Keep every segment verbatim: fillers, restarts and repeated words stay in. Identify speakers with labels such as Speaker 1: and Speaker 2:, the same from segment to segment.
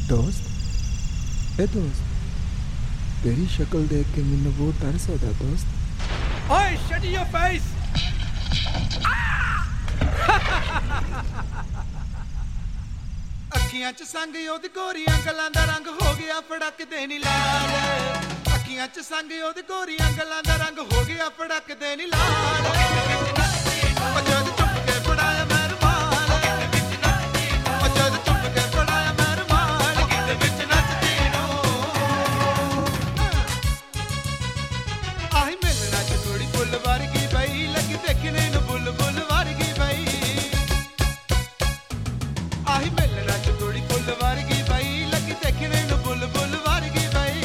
Speaker 1: दोस्त ए दोस्त तेरी शक्ल देख के मैनू बहुत तरस होता दोस्त।
Speaker 2: ओए शट योर फेस।
Speaker 3: ਅੱਖੀਆਂ 'ਚ ਸੰਗ ਉਹਦੀ ਗੋਰੀਆਂ ਗੱਲਾਂ ਦਾ ਰੰਗ ਹੋ ਗਿਆ ਫੜਕਦੇ ਨੀ ਲਾਲ। ਅੱਖੀਆਂ 'ਚ ਸੰਗ ਉਹਦੀ ਗੋਰੀਆਂ ਗੱਲਾਂ ਦਾ ਰੰਗ ਹੋ ਗਿਆ ਫੜਕਦੇ ਨੀ ਲਾਲ। ਉਹ ਜਦ ਚੁੱਪ ਕੇ ਫੜਾਇਆ ਮੈਂ ਰੁਮਾਲ, ਉਹ ਜਦ ਚੁੱਪ ਕੇ ਫੜਾਇਆ ਮੈਂ ਰੁਮਾਲ, ਕਿਤੇ ਵਿੱਚ ਨੱਚਦੀ ਨੂੰ ਆਹੀ ਮਿਲਣਾ 'ਚ ਥੋੜੀ ਫੁੱਲ ਵਰਗੀ ਬਈ ਲੱਗੀ ਦੇਖਣੇ ਨੂੰ ਬੁੱਲ ਬੁੱਲ ਵਰਗੀ ਬਈ। ਆਹੀ ਮਿਲਣਾ 'ਚ ਥੋੜੀ ਫੁੱਲ ਵਰਗੀ ਬਈ ਲੱਗੀ ਦੇਖਣੇ ਨੂੰ ਬੁੱਲ ਬੁੱਲ ਵਰਗੀ ਬਈ।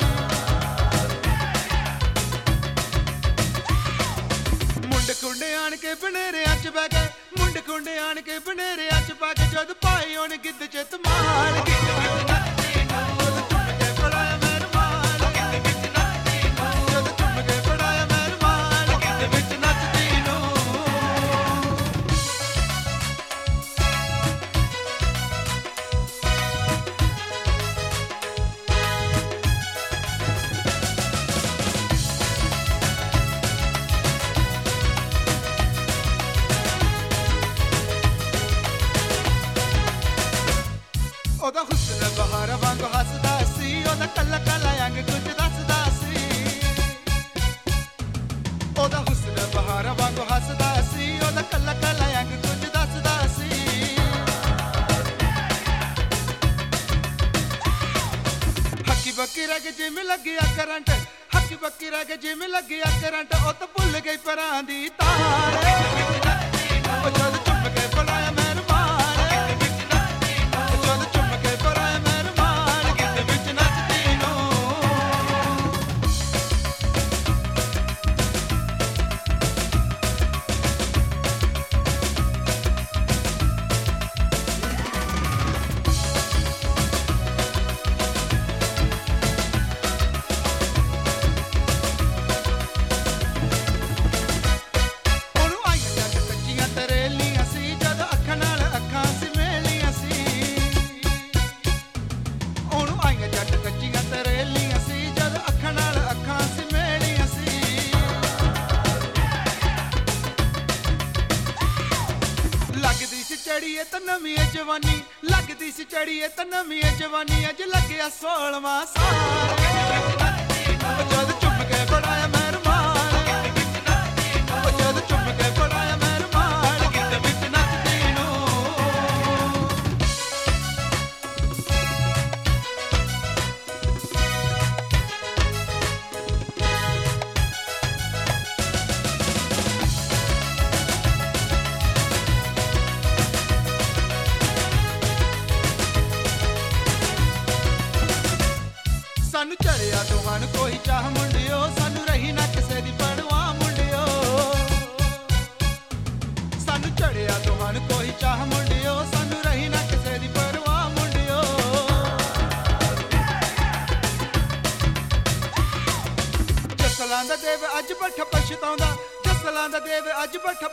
Speaker 3: ਮੁੰਡੇ ਖੁੰਡੇ ਆਣ ਕੇ ਬਨੇਰਿਆਂ 'ਚ ਬਹਿ ਗਏ, ਮੁੰਡੇ ਖੁੰਡੇ ਆਣ ਕੇ ਬਨੇਰਿਆਂ 'ਚ ਪਾ ਕੇ ਜਦ ਪਾਏ ਉਹਨੇ ਗਿੱਧ 'ਚ ਧਮਾਲ। ਗਿੱਧ ਵਿੱਚ ਨੱਚਦੀ ਨੂੰ ਜਦ ਚੁੱਪ ਕੇ ਫੜਾਇਆ ਮੈਂ ਰੁਮਾਲ, ਗਿੱਧ ਵਿੱਚ ਨੱਚਦੀ ਨੂੰ ਜਦ ਚੁੱਪ ਕੇ ਫੜਾਇਆ ਮੈਂ ਰੁਮਾਲ, ਗਿੱਧ ਵਿੱਚ ਨੱਚਦੀ ਨੂੰ। ਉਹਦਾ ਹੁਸਨ ਬਹਾਰ ਵਾਂਗ ਹੱਸਦਾ ਸੀ, ਉਹਦਾ ਕੱਲਾ ਕੱਲਾ ਅੰਗ ਕੁਝ ਦੱਸਦਾ ਸੀ। ਉਹਦਾ ਹੁਸਨ ਬਹਾਰ ਵਾਂਗ ਹੱਸਦਾ ਸੀ, ਉਹਦਾ ਕੱਲਾ ਕੱਲਾ ਅੰਗ ਕੁਝ ਦੱਸਦਾ ਸੀ। ਹੱਕੀ ਬੱਕੀ ਰਹਿ ਕੇ ਜਿਵੇਂ ਲੱਗਿਆ ਕਰੰਟ, ਹੱਕੀ ਬੱਕੀ ਰਹਿ ਕੇ ਜਿਵੇਂ ਲੱਗਿਆ ਕਰੰਟ, ਉਹ ਤਾਂ ਭੁੱਲ ਗਈ ਪਰਾਂ ਦੀ ਤਾਰ। ਉਹ ਜਦ ਚੁੱਪ ਕੇ ਫੜਾਇਆ ਮੈਂ ਰੁਮਾਲ, ਉਹ ਜਦ ਚੁੱਪ ਕੇ ਫੜਾਇਆ ਮੈਂ ਰੁਮਾਲ, ਗਿੱਧ ਵਿੱਚ ਨੱਚਦੀ ਨੂੰ। ਉਹਨੂੰ ਆਈਆਂ ਜੱਟ ਕੱਚੀਆਂ ਤਰੇਲੀਆਂ ਸੀ, ਜਦ ਅੱਖਾਂ ਨਾਲ ਅੱਖਾਂ ਸੀ ਮੇਲੀਆਂ ਸੀ। ਉਹਨੂੰ ਆਈਆਂ ਜੱਟ ਕੱਚੀਆਂ ਤਰੇਲੀਆਂ ਸੀ, ਜਦ ਅੱਖਾਂ ਨਾਲ ਅੱਖਾਂ ਸੀ ਮੇਲੀਆਂ ਸੀ। ਲੱਗਦੀ ਸੀ ਚੜੀਏ ਤਾਂ ਨਵੀਂ ਏ ਜਵਾਨੀ, ਲੱਗਦੀ ਸੀ ਚੜੀਏ ਤਾਂ ਨਵੀਂ ਏ ਜਵਾਨੀ, ਅੱਜ ਲੱਗਿਆ ਸੋਲਵਾਂ ਸਾਲ। ਉਹ ਜਦ ਚੁੱਪ ਕੇ ਫੜਾਇਆ ਮੈਂ ਰੁਮਾਲ, ਉਹ ਜਦ ਚੁੱਪ ਕੇ ਫੜਾਇਆ ਮੈਂ ਰੁਮਾਲ, ਗਿੱਧ ਵਿੱਚ ਨੱਚਦੀ ਨੂੰ। ਸਾਨੂੰ ਚੜਿਆ ਦੋਹਾਂ ਨੂੰ ਕੋਈ ਚਾਹ ਮੁੰਡਿਓ, ਸਾਨੂੰ ਰਹੀ ਨਾ ਕਿਸੇ ਦੀ ਪਰਵਾਹ ਮੁੰਡਿਓ। ਸਾਨੂੰ ਚੜਿਆ ਦੋਹਾਂ ਨੂੰ ਕੋਈ ਚਾਹ ਮੁੰਡਿਓ, ਸਾਨੂੰ ਰਹੀ ਨਾ ਕਿਸੇ ਦੀ ਪਰਵਾਹ ਮੁੰਡਿਓ। ਜਸਲਾਂ ਦਾ ਦੇਵ ਅੱਜ ਬੱਠ ਪਛਤਾਉਂਦਾ, ਜਸਲਾਂ ਦਾ ਦੇਵ ਅੱਜ ਬੱਠ